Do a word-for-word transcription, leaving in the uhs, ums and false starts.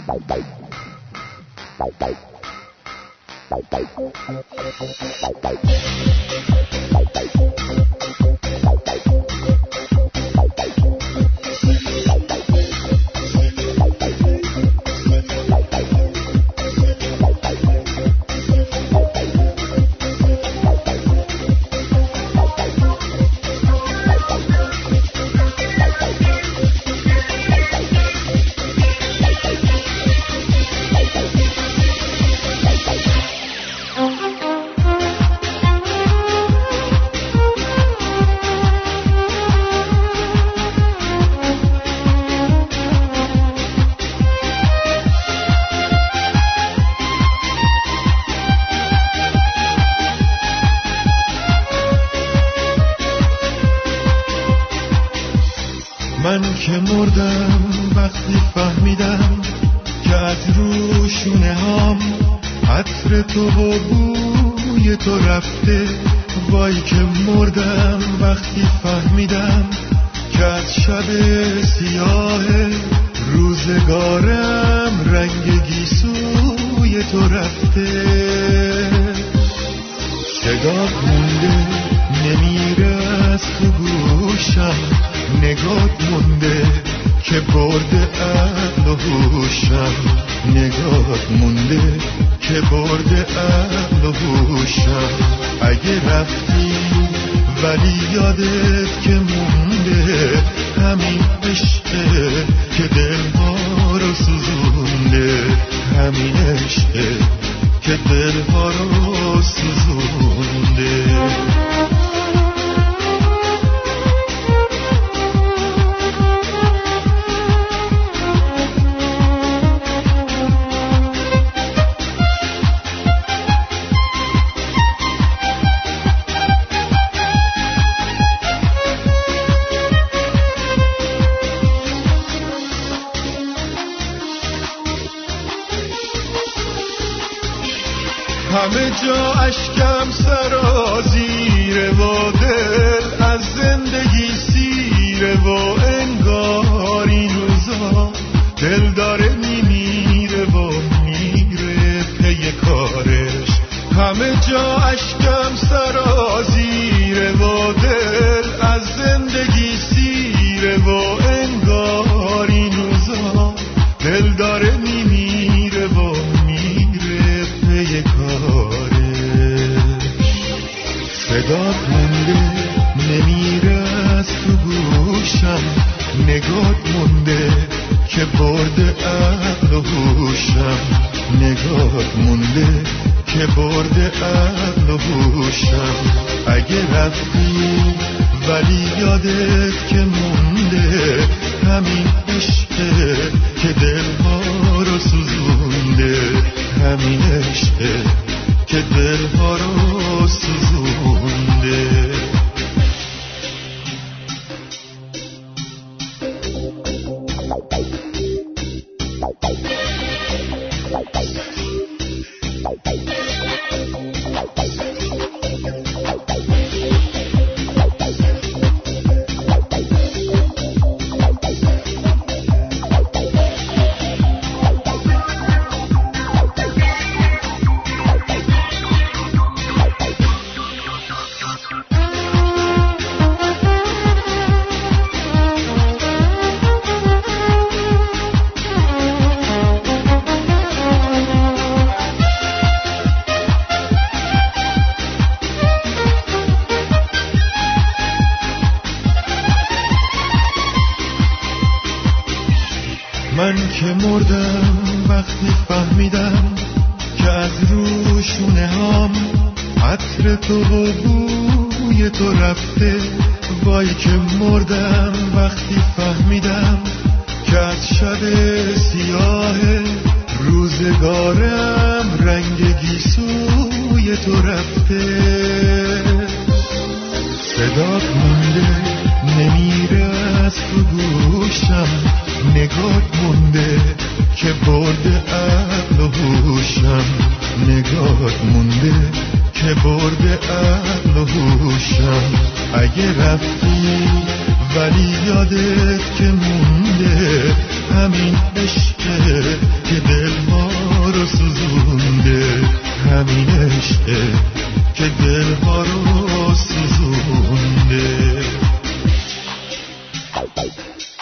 من که مردم وقتی فهمیدم که از روشونه هام عطر تو و بوی تو رفته. وای که مردم وقتی فهمیدم که از شب سیاه روزگارم رنگ گیسوی تو رفته. صدا مونده نمیره از تو گوشم، نگات مونده که برده عقل و هوشم، نگات مونده که برده عقل و هوشم. اگه رفتی ولی یادت که مونده همین عشقه که دلها رو سوزونده، همین عشقه که دلها رو سوزونده. همه جا اشکم سرازیره و دل از زندگی سیره و انگار این روزا دل داره میمیره و میره پی کارش. همه جا اشکم سرازیره و دل از زندگی سیره و انگار این روزا دل داره میمیره و میره پی کارش. صدات مونده نمیره از تو گوشم، نگات مونده که برده عقل و هوشم، نگات مونده که برده عقل و هوشم. اگه رفتی ولی یادت که مونده همین عشقه که دلها رو سوزونده، همین عشقه که دلها رو سوزونده. من که مردم وقتی فهمیدم که از روشونه هام عطر تو و بوی تو رفته. وای که مردم وقتی فهمیدم که از شب سیاه روزگارم رنگ گیسوی تو رفته. صدات مونده نمیره از تو گوشم، نگات مونده که برده عقل و هوشم، نگات مونده که برده عقل و هوشم. اگه رفتی ولی یادت که مونده همین عشقه که دلها رو سوزونده، همین عشقه که دلها رو سوزونده.